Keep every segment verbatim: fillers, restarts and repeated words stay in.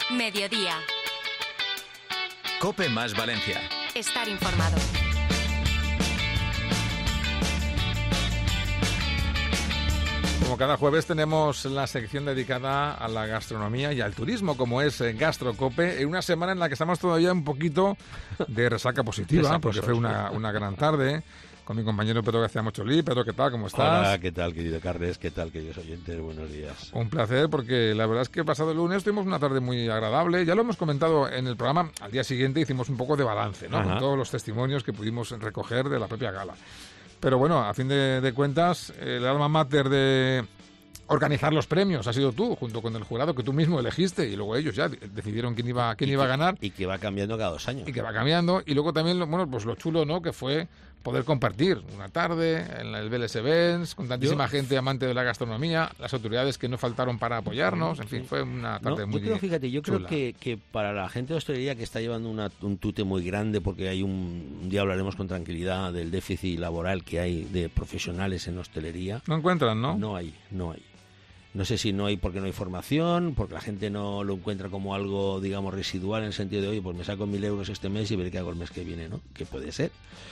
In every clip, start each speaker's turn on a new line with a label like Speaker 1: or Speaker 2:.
Speaker 1: Mediodía.
Speaker 2: COPE más Valencia.
Speaker 1: Estar informado.
Speaker 3: Como cada jueves tenemos la sección dedicada a la gastronomía y al turismo, como es GastroCope, en una semana en la que estamos todavía un poquito de resaca positiva, porque fue una, una gran tarde, con mi compañero Pedro García Mocholí. Pedro, ¿qué tal? ¿Cómo estás?
Speaker 4: Hola, ¿qué tal, querido Carles? ¿Qué tal, queridos oyentes? Buenos días.
Speaker 3: Un placer, porque la verdad es que pasado el lunes tuvimos una tarde muy agradable. Ya lo hemos comentado en el programa. Al día siguiente hicimos un poco de balance, ¿no?
Speaker 4: Ajá.
Speaker 3: Con todos los testimonios que pudimos recoger de la propia gala. Pero bueno, a fin de, de cuentas, el alma mater de organizar los premios ha sido tú, junto con el jurado que tú mismo elegiste, y luego ellos ya decidieron quién iba, quién
Speaker 4: Y
Speaker 3: iba
Speaker 4: que-
Speaker 3: a ganar.
Speaker 4: Y que va cambiando cada dos años.
Speaker 3: Y que va cambiando. Y luego también, lo- bueno, pues lo chulo, ¿no? Que fue poder compartir una tarde en el Vélez Events con tantísima
Speaker 4: Yo-
Speaker 3: gente amante de la gastronomía, las autoridades que no faltaron para apoyarnos. En fin, fue una
Speaker 4: No,
Speaker 3: tarde muy
Speaker 4: yo creo, fíjate, yo
Speaker 3: chula.
Speaker 4: creo que, que para la gente de hostelería que está llevando una- un tute muy grande, porque hay un, un día hablaremos con tranquilidad del déficit laboral que hay de profesionales en hostelería.
Speaker 3: No encuentran, ¿no?
Speaker 4: No hay, no hay. No sé si no hay porque no hay formación, porque la gente no lo encuentra como algo, digamos, residual, en el sentido de, oye, pues me saco mil euros este mes y veré qué hago el mes que viene, ¿no? Que puede ser.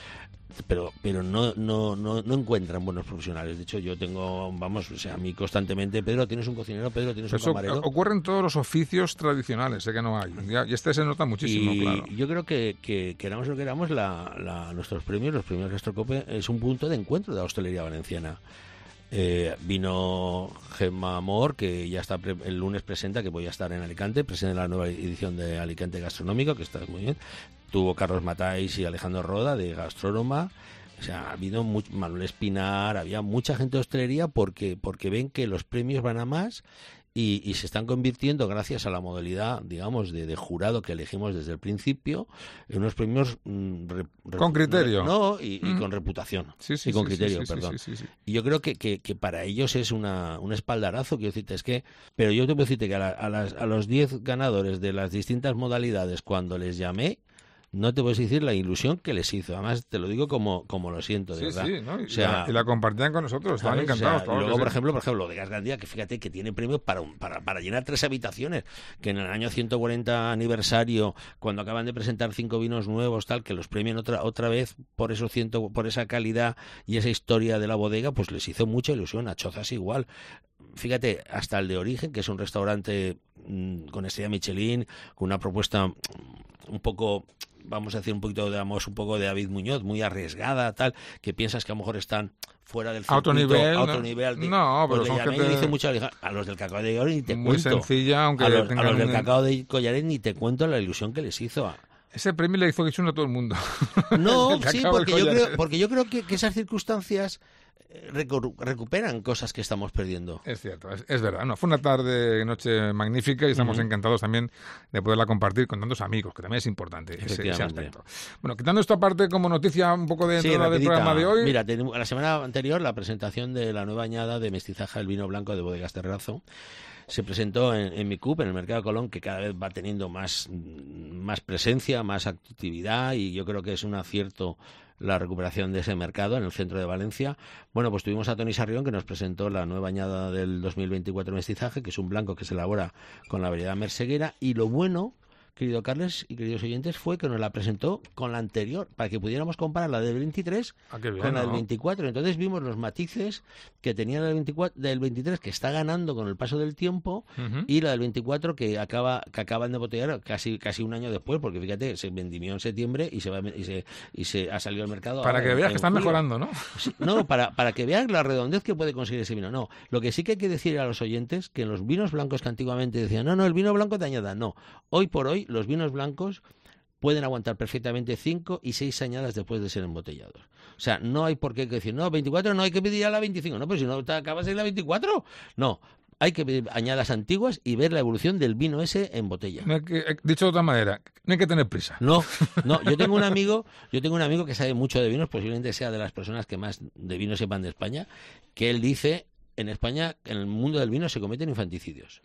Speaker 4: Pero pero no no no no encuentran buenos profesionales. De hecho, yo tengo, vamos, o sea, a mí constantemente, Pedro, ¿tienes un cocinero? Pedro, ¿tienes un
Speaker 3: Eso
Speaker 4: camarero?
Speaker 3: ocurre en todos los oficios tradicionales, sé que no hay. Ya- y este se nota muchísimo,
Speaker 4: Y
Speaker 3: claro.
Speaker 4: yo creo que, que queramos o no queramos, la, la- nuestros premios, los premios GastroCope, es un punto de encuentro de la hostelería valenciana. Eh, vino Gemma Amor, que ya está pre- el lunes presenta, que voy a estar en Alicante, presenta la nueva edición de Alicante Gastronómico, que está muy bien. Tuvo Carlos Matáis y Alejandro Roda, de Gastrónoma. O sea, ha habido much- Manuel Espinar, había mucha gente de hostelería porque, porque ven que los premios van a más. Y, y se están convirtiendo, gracias a la modalidad, digamos, de, de jurado que elegimos desde el principio, en unos premios... mm, re- re-
Speaker 3: Con criterio.
Speaker 4: No, y, y
Speaker 3: Mm.
Speaker 4: con reputación.
Speaker 3: Sí, sí,
Speaker 4: y con
Speaker 3: sí, sí,
Speaker 4: criterio,
Speaker 3: sí, sí,
Speaker 4: perdón.
Speaker 3: sí, sí, sí.
Speaker 4: Y yo creo que, que, que para ellos es una, un espaldarazo, quiero decirte, es que... Pero yo te puedo decirte que a, la- a, las, a los diez ganadores de las distintas modalidades, cuando les llamé, no te puedes decir la ilusión que les hizo. Además, te lo digo como, como lo siento, de
Speaker 3: Sí,
Speaker 4: verdad.
Speaker 3: sí, ¿no? Y,
Speaker 4: O sea,
Speaker 3: la, y la compartían con nosotros, estaban
Speaker 4: ¿sabes? O sea,
Speaker 3: encantados.
Speaker 4: y
Speaker 3: claro que
Speaker 4: luego, por
Speaker 3: sí.
Speaker 4: ejemplo, por ejemplo, lo de Gas Gandía, que fíjate que tiene premio para, un- para, para llenar tres habitaciones, que en el año ciento cuarenta aniversario, cuando acaban de presentar cinco vinos nuevos, tal, que los premian otra otra vez por esos ciento, por esa calidad y esa historia de la bodega, pues les hizo mucha ilusión. A Chozas igual. Fíjate, hasta el de Origen, que es un restaurante mm, con estrella Michelin, con una propuesta mm, un poco, vamos a decir, un poquito de Amos, un poco de David Muñoz, muy arriesgada, tal, que piensas que a lo mejor están fuera del
Speaker 3: A otro
Speaker 4: circuito,
Speaker 3: nivel,
Speaker 4: a otro
Speaker 3: ¿no?
Speaker 4: nivel. de-
Speaker 3: No,
Speaker 4: pues
Speaker 3: pero
Speaker 4: le
Speaker 3: son
Speaker 4: llamé y
Speaker 3: gente
Speaker 4: le hice mucha alija- a los del Cacao de Oro ni te
Speaker 3: Muy
Speaker 4: cuento.
Speaker 3: sencilla, aunque
Speaker 4: a los, a
Speaker 3: tengan
Speaker 4: los del
Speaker 3: un-
Speaker 4: Cacao de Collaret ni te cuento la ilusión que les hizo a...
Speaker 3: Ese premio le hizo ilusión a todo el mundo.
Speaker 4: No,
Speaker 3: El
Speaker 4: sí,
Speaker 3: Cacao
Speaker 4: porque
Speaker 3: del
Speaker 4: yo,
Speaker 3: Collaret.
Speaker 4: creo, porque yo creo que, que esas circunstancias eh, recu- recuperan cosas que estamos perdiendo.
Speaker 3: Es cierto, es, es verdad. No, fue una tarde, noche magnífica y estamos
Speaker 4: Ujú.
Speaker 3: encantados también de poderla compartir con tantos amigos, que también es importante ese, ese
Speaker 4: Efectivamente.
Speaker 3: aspecto. Bueno, quitando esto aparte como noticia un poco de
Speaker 4: Sí,
Speaker 3: entrada del
Speaker 4: rapidita.
Speaker 3: programa de hoy.
Speaker 4: Mira, tenemos- la semana anterior la presentación de la nueva añada de mestizaje del vino blanco de Bodegas Terrazo se presentó en, en Micup, en el Mercado de Colón, que cada vez va teniendo más, más presencia, más actividad, y yo creo que es un acierto la recuperación de ese mercado en el centro de Valencia. Bueno, pues tuvimos a Toni Sarrión, que nos presentó la nueva añada del dos mil veinticuatro mestizaje, que es un blanco que se elabora con la variedad merseguera, y lo bueno, querido Carles y queridos oyentes, fue que nos la presentó con la anterior, para que pudiéramos comparar la del veintitrés
Speaker 3: Ah, qué bien,
Speaker 4: con la del
Speaker 3: ¿no?
Speaker 4: veinticuatro. Entonces vimos los matices que tenía la del, veinticuatro, del veintitrés, que está ganando con el paso del tiempo,
Speaker 3: Ujú.
Speaker 4: y la del veinticuatro, que acaba que acaban de botellar casi casi un año después, porque fíjate, se vendimió en septiembre y se va y se, y se ha salido al mercado
Speaker 3: Para
Speaker 4: ahora
Speaker 3: que
Speaker 4: en-
Speaker 3: veas
Speaker 4: en
Speaker 3: que están
Speaker 4: julio.
Speaker 3: mejorando, ¿no?
Speaker 4: Sí, no, para, para que vean la redondez que puede conseguir ese vino. No, lo que sí que hay que decir a los oyentes, que los vinos blancos que antiguamente decían, no, no, el vino blanco te añada, no. Hoy por hoy, los vinos blancos pueden aguantar perfectamente cinco y seis añadas después de ser embotellados. O sea, no hay por qué decir, no, veinticuatro no hay que pedir a la veinticinco. No, pero si no te acabas en la veinticuatro. No, hay que pedir añadas antiguas y ver la evolución del vino ese en botella.
Speaker 3: No hay que- eh, dicho de otra manera, no hay que tener prisa.
Speaker 4: No, no, yo tengo un amigo, yo tengo un amigo que sabe mucho de vinos, posiblemente sea de las personas que más de vino sepan de España, que él dice en España, en el mundo del vino, se cometen infanticidios.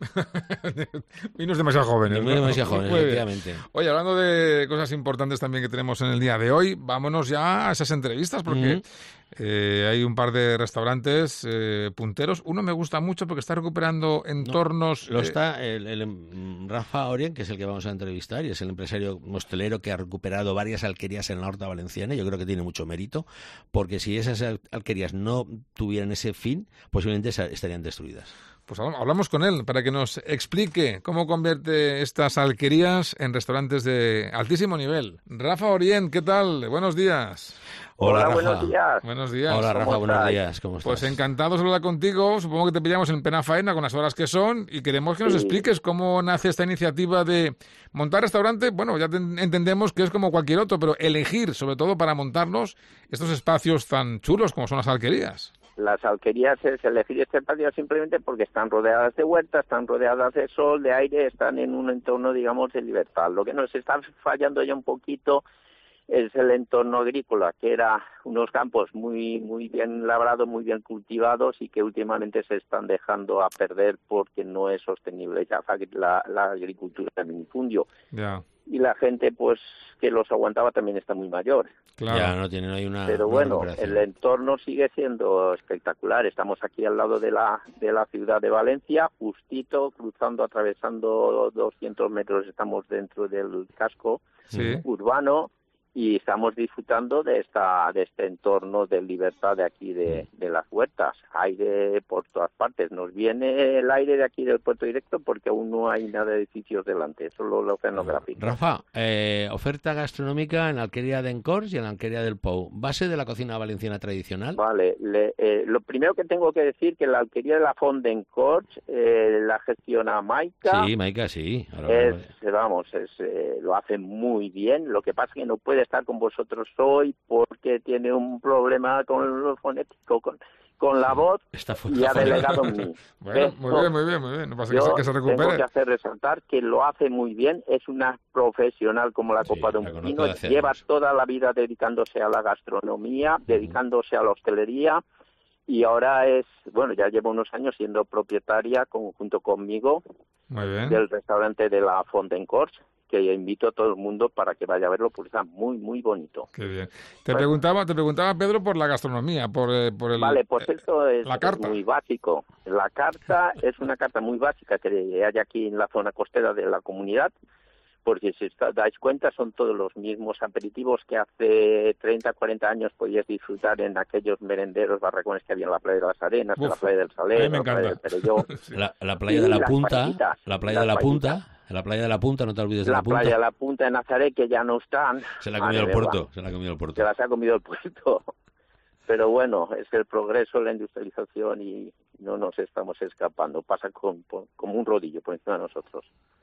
Speaker 3: Vinos demasiado jóvenes.
Speaker 4: Vinos
Speaker 3: ¿no?
Speaker 4: demasiado jóvenes,
Speaker 3: Muy bien.
Speaker 4: efectivamente.
Speaker 3: Oye, hablando de cosas importantes también que tenemos en el día de hoy, vámonos ya a esas entrevistas porque
Speaker 4: Mm.
Speaker 3: eh, hay un par de restaurantes eh, punteros. Uno me gusta mucho porque está recuperando entornos...
Speaker 4: Lo
Speaker 3: eh,
Speaker 4: está el, el, em, Rafa Orien, que es el que vamos a entrevistar, y es el empresario hostelero que ha recuperado varias alquerías en la Horta Valenciana. Yo creo que tiene mucho mérito, porque si esas al- alquerías no tuvieran ese fin, posiblemente sa- estarían destruidas.
Speaker 3: Pues habl- hablamos con él para que nos explique cómo convierte estas alquerías en restaurantes de altísimo nivel. Rafa Orien, ¿qué tal? Buenos días.
Speaker 4: Hola, Rafa.
Speaker 2: buenos días.
Speaker 3: Buenos días.
Speaker 4: Hola, Rafa,
Speaker 2: ¿Cómo
Speaker 4: buenos
Speaker 2: estáis?
Speaker 4: días. ¿Cómo estás?
Speaker 3: Pues encantados de hablar contigo. Supongo que te pillamos en plena faena con las horas que son y queremos que nos
Speaker 2: Sí.
Speaker 3: expliques cómo nace esta iniciativa de montar restaurante. Bueno, ya te- entendemos que es como cualquier otro, pero elegir, sobre todo para montarnos, estos espacios tan chulos como son las alquerías.
Speaker 2: Las alquerías es elegir este patio simplemente porque están rodeadas de huertas, están rodeadas de sol, de aire, están en un entorno, digamos, de libertad. Lo que nos está fallando ya un poquito es el entorno agrícola, que era unos campos muy muy bien labrados, muy bien cultivados y que últimamente se están dejando a perder porque no es sostenible ya la, la agricultura de minifundio.
Speaker 3: Ya,
Speaker 2: Y la gente, pues, que los aguantaba también está muy mayor.
Speaker 3: claro.
Speaker 4: Ya no tiene, no hay una.
Speaker 2: Pero
Speaker 4: una
Speaker 2: bueno,
Speaker 4: recuperación.
Speaker 2: el entorno sigue siendo espectacular. Estamos aquí al lado de la de la ciudad de Valencia, justito, cruzando, atravesando doscientos metros, estamos dentro del casco
Speaker 3: Sí.
Speaker 2: urbano y estamos disfrutando de esta de este entorno de libertad de aquí de, de las huertas. Aire por todas partes. Nos viene el aire de aquí del puerto directo porque aún no hay nada de edificios delante, solo lo oceanográfico.
Speaker 4: Rafa, eh, oferta gastronómica en la alquería de Encors y en la alquería del Pou. ¿Base de la cocina valenciana tradicional?
Speaker 2: Vale, le- eh, lo primero que tengo que decir que la alquería de la Font d'en Corts eh, la gestiona Maika.
Speaker 4: Sí, Maika, sí. Ahora,
Speaker 2: Es,
Speaker 4: ahora-
Speaker 2: vamos, es, eh, lo hace muy bien. Lo que pasa es que no puede estar con vosotros hoy porque tiene un problema con lo fonético, con, con la voz
Speaker 4: Está fu-
Speaker 2: y ha
Speaker 4: fuera.
Speaker 2: delegado en mí.
Speaker 3: Bueno, muy
Speaker 2: Pero
Speaker 3: bien, muy bien, muy bien. No pasa que
Speaker 2: yo
Speaker 3: se, que se
Speaker 2: tengo que
Speaker 3: recupere.
Speaker 2: hacer resaltar que lo hace muy bien. Es una profesional como la
Speaker 4: Sí,
Speaker 2: copa de un
Speaker 4: la conozco
Speaker 2: pino.
Speaker 4: de hace
Speaker 2: Lleva
Speaker 4: años.
Speaker 2: toda la vida dedicándose a la gastronomía, dedicándose a la hostelería. Y ahora es, bueno, ya lleva unos años siendo propietaria con- junto conmigo
Speaker 3: Muy bien.
Speaker 2: del restaurante de la Font d'en Corts, que invito a todo el mundo para que vaya a verlo porque está muy, muy bonito.
Speaker 3: Qué bien. Te
Speaker 2: Bueno.
Speaker 3: preguntaba, te preguntaba Pedro por la gastronomía, por, eh, por el.
Speaker 2: Vale, pues
Speaker 3: eh,
Speaker 2: esto es,
Speaker 3: la
Speaker 2: es
Speaker 3: carta.
Speaker 2: muy básico. La carta es una carta muy básica que hay aquí en la zona costera de la comunidad, porque si os dais cuenta son todos los mismos aperitivos que hace treinta, cuarenta años podías disfrutar en aquellos merenderos, barracones que había en la playa de las Arenas, en la
Speaker 3: Uf,
Speaker 2: playa del
Speaker 3: a mí
Speaker 2: Salero,
Speaker 3: me
Speaker 2: en la playa del
Speaker 3: encanta.
Speaker 2: Perelló.
Speaker 3: Sí.
Speaker 4: La, la playa
Speaker 2: Y
Speaker 4: de la
Speaker 2: las
Speaker 4: Punta,
Speaker 2: paellitas,
Speaker 4: la playa
Speaker 2: las
Speaker 4: de la
Speaker 2: paellitas.
Speaker 4: Punta, la playa de la Punta, no te olvides de
Speaker 2: La
Speaker 4: la Punta.
Speaker 2: playa de la Punta de Nazaret, que ya no están.
Speaker 4: Se la ha comido
Speaker 2: Madre
Speaker 4: el
Speaker 2: mía,
Speaker 4: puerto, se la ha comido el
Speaker 2: se
Speaker 4: puerto.
Speaker 2: las ha comido el puerto. Pero bueno, es el progreso, la industrialización y no nos estamos escapando. Pasa con, por- como un rodillo por encima de nosotros.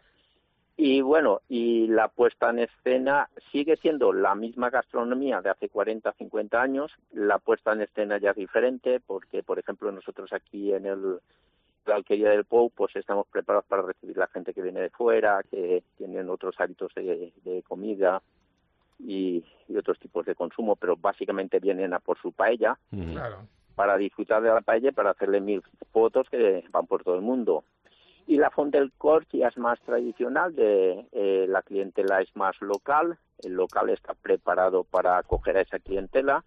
Speaker 2: Y bueno, y la puesta en escena sigue siendo la misma gastronomía de hace cuarenta, cincuenta años. La puesta en escena ya es diferente porque, por ejemplo, nosotros aquí en el la alquería del Pou, pues estamos preparados para recibir la gente que viene de fuera, que tienen otros hábitos de, de comida y, y otros tipos de consumo, pero básicamente vienen a por su paella
Speaker 4: Ujú.
Speaker 3: Claro.
Speaker 2: para disfrutar de la paella y para hacerle mil fotos que van por todo el mundo. Y la Font del Corts ya es más tradicional, de eh, la clientela es más local, el local está preparado para acoger a esa clientela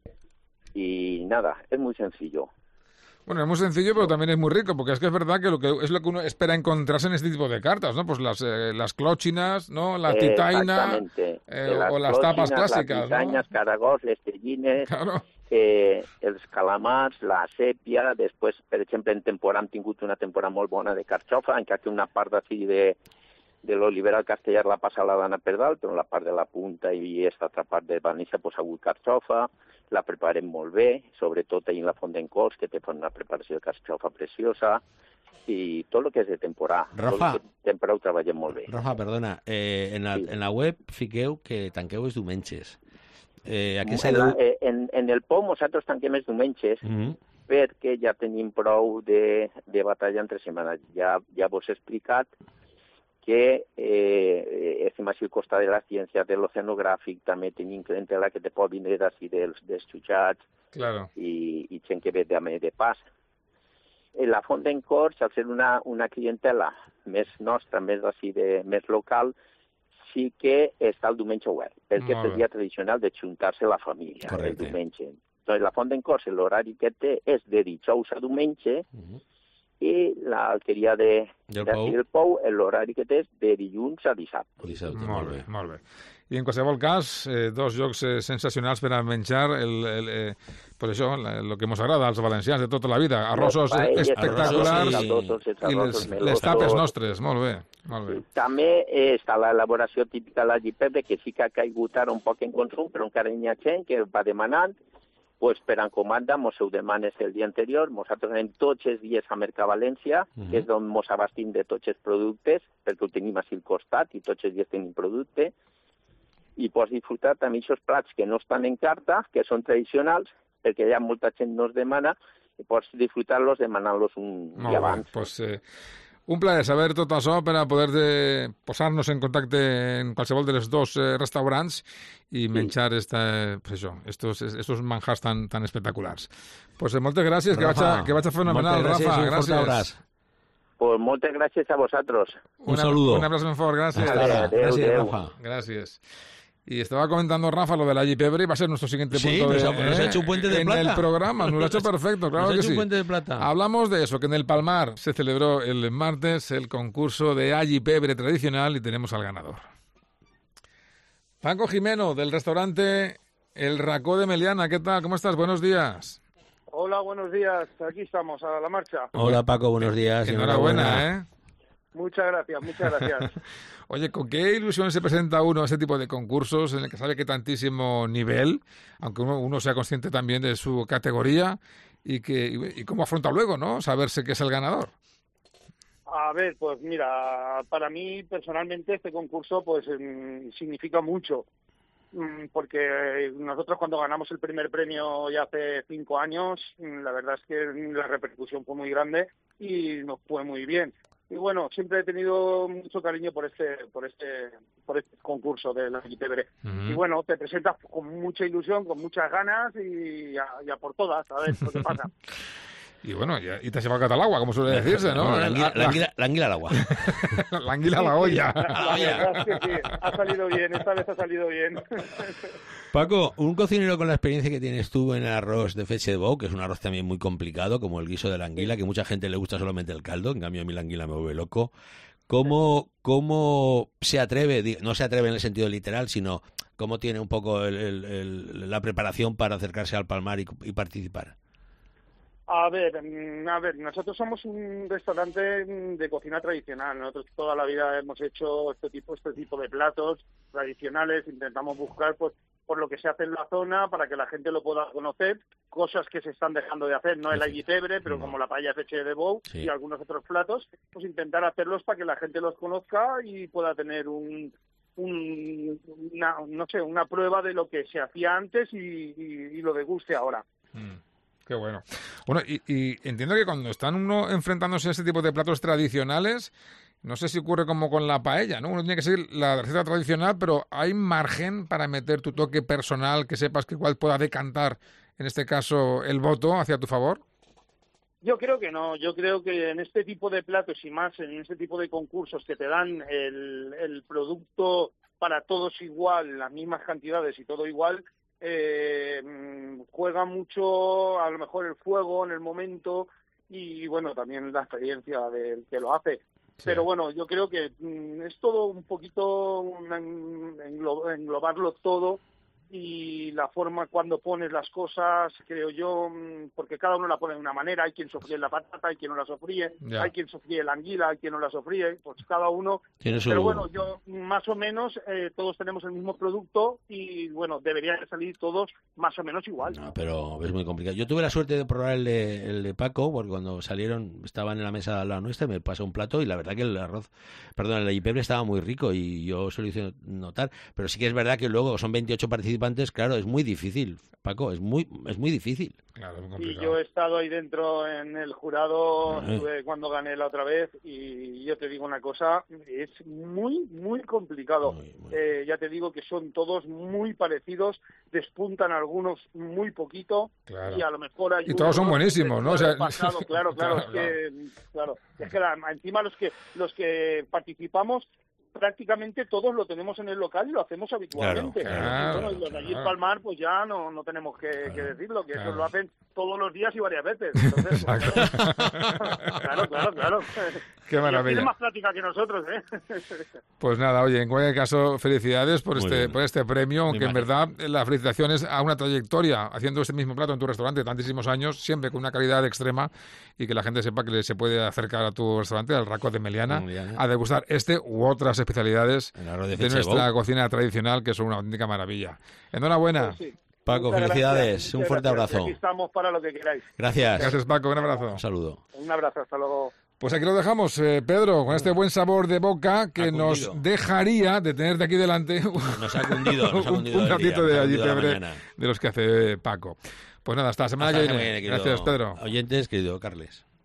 Speaker 2: y nada, es muy sencillo.
Speaker 3: Bueno, es muy sencillo, pero también es muy rico, porque es que es verdad que lo que es lo que uno espera encontrarse en este tipo de cartas, ¿no? Pues las eh, las clochinas, ¿no? La
Speaker 2: Eh,
Speaker 3: titaina,
Speaker 2: exactamente.
Speaker 3: eh,
Speaker 2: De
Speaker 3: o las tapas
Speaker 2: clochinas,
Speaker 3: clásicas,
Speaker 2: las titañas,
Speaker 3: ¿no?
Speaker 2: caragós, les tellines,
Speaker 3: Claro.
Speaker 2: eh, els calamars, la sèpia, després, per exemple, en temporada hem tingut una temporada molt bona de carxofa, en què aquí una part d'ací de, de l'olivera al castellar la passa la dana per dalt, però en la part de la punta i aquesta altra part de Vanissa pues, ha hagut carxofa, la preparem molt bé, sobretot ahí en la Font d'en Corts, que te fan una preparació de carxofa preciosa, i tot el que és de temporada.
Speaker 4: Rafa.
Speaker 2: Tot el que és de temporada ho treballem molt bé.
Speaker 4: Rafa, perdona, eh, en, la,
Speaker 2: Sí.
Speaker 4: en la web fiqueu que tanqueu els diumenges. Eh, a què se
Speaker 2: En, la,
Speaker 4: deu...
Speaker 2: eh, en, en el Pou nosaltres tanquem els diumenges
Speaker 4: Mhm.
Speaker 2: perquè ja tenim prou de, de batalla entre setmanes. Ja, ja vos he explicat que eh, estem al costat de la ciència de l'oceanogràfic, també tenim clientela que te pot vindre d'ací dels, dels jutjats
Speaker 3: Claro.
Speaker 2: i, i gent que ve de, de pas. la Font d'en Corts, al ser una, una clientela més nostra, més així de més local, sí que està el diumenge obert, perquè és el dia tradicional de juntar-se la família, Correcte. El diumenge. Entonces, la Font d'en Corts, l'horari que té és de dijous a diumenge, uh-huh. i l'alqueria de, de del Pou, l'horari que té és de dilluns a dissabte.
Speaker 3: dissabte molt bé, molt bé. I en qualsevol cas, eh, dos llocs eh, sensacionals per a menjar el, el, eh, per això, el que ens agrada als valencians de tota la vida, arrossos paelles, espectaculars arrossos, i, i les, les tapes nostres, molt bé, molt bé.
Speaker 2: També eh, està l'elaboració típica de l'alli pebre, que sí que ha caigut ara un poc en consum, però encara hi ha gent que va demanant, pues per encomanda mos ho demanes el dia anterior, nosaltres anem tots els dies a Mercavalència, uh-huh. que és on mos abastim de tots els productes, perquè ho tenim així al costat i tots els dies tenim producte, i pots disfrutar també aquests plats que no estan en carta, que són tradicionals, perquè ja molta gent nos demana, i pots disfrutar-los demanant-los un
Speaker 3: Molt
Speaker 2: dia abans.
Speaker 3: Pues, eh, un plaer saber tot això per a poder de posar-nos en contacte en qualsevol dels dos eh, restaurants i menjar esta, pues això, estos, estos manjars tan, tan espectaculars. Pues eh, moltes gràcies, Rafa, que vaig a, que vaig a fenomenal, Rafa. Gràcies.
Speaker 2: Pues moltes gràcies a vosaltres.
Speaker 4: Un una, saludo.
Speaker 3: Un abrazo muy fuerte, gracias.
Speaker 2: Adeu,
Speaker 4: gracias,
Speaker 2: adeu.
Speaker 4: Rafa.
Speaker 3: Gracias. Y estaba comentando Rafa lo del alli pebre y va a ser nuestro siguiente
Speaker 4: sí,
Speaker 3: punto
Speaker 4: nos
Speaker 3: de,
Speaker 4: ha, nos
Speaker 3: eh,
Speaker 4: ha hecho un puente de
Speaker 3: en
Speaker 4: plata.
Speaker 3: el programa. Nos lo ha hecho perfecto, claro
Speaker 4: nos
Speaker 3: que
Speaker 4: ha hecho
Speaker 3: sí.
Speaker 4: un puente de plata.
Speaker 3: Hablamos de eso, que en el Palmar se celebró el martes el concurso de alli pebre tradicional y tenemos al ganador. Paco Jimeno, del restaurante El Racó de Meliana. ¿Qué tal? ¿Cómo estás? Buenos días.
Speaker 5: Hola, buenos días. Aquí estamos, a la marcha.
Speaker 4: Hola, Paco, buenos días.
Speaker 3: Enhorabuena,
Speaker 4: enhorabuena.
Speaker 3: ¿eh?
Speaker 5: Muchas gracias, muchas gracias.
Speaker 3: Oye, ¿con qué ilusión se presenta uno a ese tipo de concursos en el que sabe que tantísimo nivel, aunque uno, uno sea consciente también de su categoría, y que y, y cómo afronta luego, ¿no? Saberse que es el ganador.
Speaker 5: A ver, pues mira, para mí personalmente este concurso pues significa mucho, porque nosotros cuando ganamos el primer premio ya hace cinco años, la verdad es que la repercusión fue muy grande y nos fue muy bien. Y bueno, siempre he tenido mucho cariño por este por este por este concurso de la alli pebre. Uh-huh. Y bueno, te presentas con mucha ilusión, con muchas ganas y a, y a por todas, a ver lo que pasa.
Speaker 3: Y bueno, y, y te has llevado al agua, como suele decirse, ¿no?
Speaker 4: no la, anguila, la, anguila, la anguila al agua.
Speaker 3: La anguila a la olla.
Speaker 5: La verdad es que sí, ha salido bien, esta vez ha salido bien.
Speaker 4: Paco, un cocinero con la experiencia que tienes tú en el arroz de Fetge de Bou, que es un arroz también muy complicado, como el guiso de la anguila, que mucha gente le gusta solamente el caldo, en cambio a mí la anguila me vuelve loco. ¿Cómo, cómo se atreve, no se atreve en el sentido literal, sino cómo tiene un poco el, el, el, la preparación para acercarse al Palmar y, y participar?
Speaker 5: A ver, a ver, nosotros somos un restaurante de cocina tradicional. Nosotros toda la vida hemos hecho este tipo, este tipo de platos tradicionales. Intentamos buscar, pues, por lo que se hace en la zona para que la gente lo pueda conocer. Cosas que se están dejando de hacer, no el alli pebre, pero no. como la paella Fetge de Bou sí. y algunos otros platos, pues intentar hacerlos para que la gente los conozca y pueda tener un, un una, no sé, una prueba de lo que se hacía antes y, y, y lo deguste ahora.
Speaker 3: Mm. Qué bueno. Bueno, y, y entiendo que cuando están uno enfrentándose a este tipo de platos tradicionales, no sé si ocurre como con la paella, ¿no? Uno tiene que seguir la receta tradicional, pero ¿hay margen para meter tu toque personal que sepas que igual pueda decantar, en este caso, el voto hacia tu favor?
Speaker 5: Yo creo que no. Yo creo que en este tipo de platos y más en este tipo de concursos que te dan el, el producto para todos igual, las mismas cantidades y todo igual, Eh, juega mucho a lo mejor el fuego en el momento y bueno, también la experiencia del que lo hace. Sí. Pero bueno, yo creo que mm, es todo un poquito englo- englobarlo todo y la forma cuando pones las cosas, creo yo, porque cada uno la pone de una manera. Hay quien sofríe la patata, hay quien no la sofríe, yeah. hay quien sofríe la anguila, hay quien no la sofríe, pues cada uno.
Speaker 4: Su...
Speaker 5: Pero bueno, yo más o menos eh, todos tenemos el mismo producto y bueno, deberían salir todos más o menos igual.
Speaker 4: No, pero es muy complicado. Yo tuve la suerte de probar el de, el de Paco, porque cuando salieron, estaban en la mesa al lado nuestra, me pasó un plato y la verdad que el arroz, perdón, el alli pebre estaba muy rico y yo se lo hice notar, pero sí que es verdad que luego son veintiocho participantes participantes, claro, es muy difícil, Paco, es muy es muy difícil.
Speaker 3: Claro, es muy
Speaker 5: Y
Speaker 3: complicado.
Speaker 5: yo he estado ahí dentro en el jurado,
Speaker 4: Eh.
Speaker 5: estuve cuando gané la otra vez, y yo te digo una cosa, es muy, muy complicado.
Speaker 4: Muy, muy.
Speaker 5: Eh, ya te digo que son todos muy parecidos, despuntan algunos muy poquito,
Speaker 3: Claro.
Speaker 5: y a lo mejor hay
Speaker 3: Y todos son
Speaker 5: uno
Speaker 3: buenísimos,
Speaker 5: que
Speaker 3: ¿no? O sea,
Speaker 5: pasado, claro, claro,
Speaker 3: claro,
Speaker 5: es que, claro, es que la- encima los que los que participamos prácticamente todos lo tenemos en el local y lo hacemos habitualmente.
Speaker 3: Claro,
Speaker 5: Y
Speaker 3: claro,
Speaker 5: bueno, y los de allí en
Speaker 3: claro.
Speaker 5: Palmar, pues ya no, no tenemos que, que decirlo, que
Speaker 3: claro.
Speaker 5: eso lo hacen todos los días y varias veces. Entonces, pues, claro, claro, claro.
Speaker 3: Qué
Speaker 5: Ellos
Speaker 3: maravilla.
Speaker 5: tienen más práctica que nosotros, ¿eh?
Speaker 3: Pues nada, oye, en cualquier caso, felicidades por
Speaker 4: Muy
Speaker 3: este
Speaker 4: bien.
Speaker 3: por este premio, aunque en
Speaker 4: Muy
Speaker 3: verdad la felicitación es a una trayectoria haciendo este mismo plato en tu restaurante tantísimos años, siempre con una calidad extrema, y que la gente sepa que se puede acercar a tu restaurante, al Raco de Meliana,
Speaker 4: Meliana.
Speaker 3: a degustar este u otras especialidades
Speaker 4: El arroz de
Speaker 3: de
Speaker 4: Fechebou.
Speaker 3: nuestra cocina tradicional, que son una auténtica maravilla. Enhorabuena.
Speaker 5: Pues sí.
Speaker 4: Paco,
Speaker 5: Muchas
Speaker 4: felicidades,
Speaker 5: gracias,
Speaker 4: un
Speaker 5: muchas
Speaker 4: fuerte
Speaker 5: gracias.
Speaker 4: abrazo.
Speaker 5: Aquí estamos para lo que queráis.
Speaker 4: Gracias.
Speaker 3: Gracias, Paco, un abrazo.
Speaker 4: Un saludo.
Speaker 5: Un abrazo, hasta luego.
Speaker 3: Pues aquí lo dejamos, eh, Pedro, con este buen sabor de boca que
Speaker 4: Ha
Speaker 3: nos
Speaker 4: cundido.
Speaker 3: dejaría de tenerte aquí delante
Speaker 4: Nos ha cundido, nos ha
Speaker 3: un,
Speaker 4: cundido
Speaker 3: un
Speaker 4: el día,
Speaker 3: ratito
Speaker 4: nos
Speaker 3: de
Speaker 4: ha
Speaker 3: allí
Speaker 4: cundido la
Speaker 3: pebre
Speaker 4: mañana.
Speaker 3: de los que hace Paco. Pues nada, hasta la semana
Speaker 4: Hasta
Speaker 3: que
Speaker 4: la
Speaker 3: viene.
Speaker 4: semana que viene, querido
Speaker 3: Gracias, Pedro.
Speaker 4: Oyentes, querido Carles.